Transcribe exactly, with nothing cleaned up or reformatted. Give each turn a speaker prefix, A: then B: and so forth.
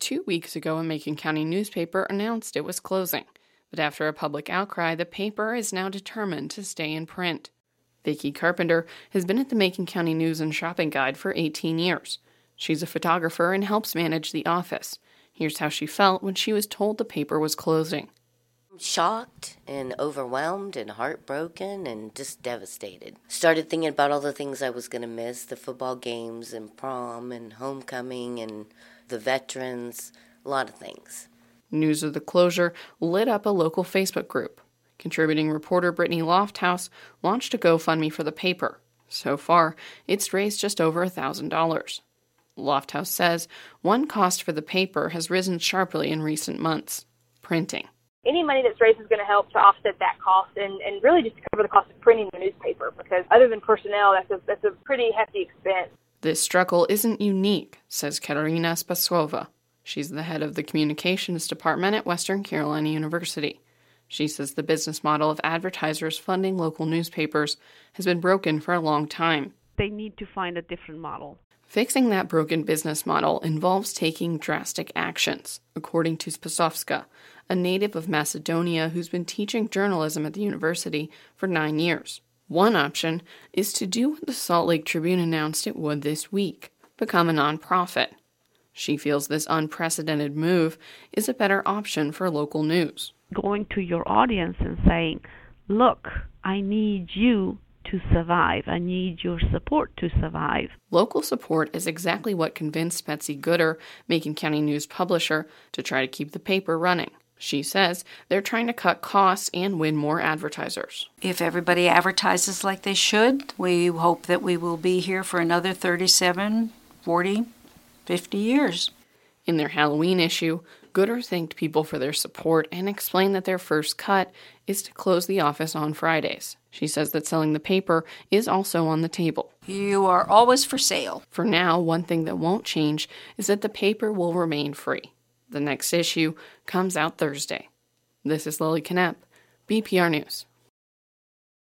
A: Two weeks ago, a Macon County newspaper announced it was closing, but after a public outcry, the paper is now determined to stay in print. Vicki Carpenter has been at the Macon County News and Shopping Guide for eighteen years. She's a photographer and helps manage the office. Here's how she felt when she was told the paper was closing.
B: Shocked and overwhelmed and heartbroken and just devastated. Started thinking about all the things I was going to miss, the football games and prom and homecoming and the veterans, a lot of things.
A: News of the closure lit up a local Facebook group. Contributing reporter Brittany Lofthouse launched a GoFundMe for the paper. So far, it's raised just over one thousand dollars. Lofthouse says one cost for the paper has risen sharply in recent months: printing.
C: Any money that's raised is going to help to offset that cost and, and really just to cover the cost of printing the newspaper, because other than personnel, that's a, that's a pretty hefty expense.
A: This struggle isn't unique, says Katerina Spasova. She's the head of the communications department at Western Carolina University. She says the business model of advertisers funding local newspapers has been broken for a long time.
D: They need to find a different model.
A: Fixing that broken business model involves taking drastic actions, according to Spasovska, a native of Macedonia who's been teaching journalism at the university for nine years. One option is to do what the Salt Lake Tribune announced it would this week: become a nonprofit. She feels this unprecedented move is a better option for local news.
D: Going to your audience and saying, look, I need you to survive. I need your support to survive.
A: Local support is exactly what convinced Betsy Gooder, Macon County News publisher, to try to keep the paper running. She says they're trying to cut costs and win more advertisers.
E: If everybody advertises like they should, we hope that we will be here for another thirty-seven, forty, fifty years.
A: In their Halloween issue, Gooder thanked people for their support and explained that their first cut is to close the office on Fridays. She says that selling the paper is also on the table.
E: You are always for sale.
A: For now, one thing that won't change is that the paper will remain free. The next issue comes out Thursday. This is Lily Knepp, B P R News.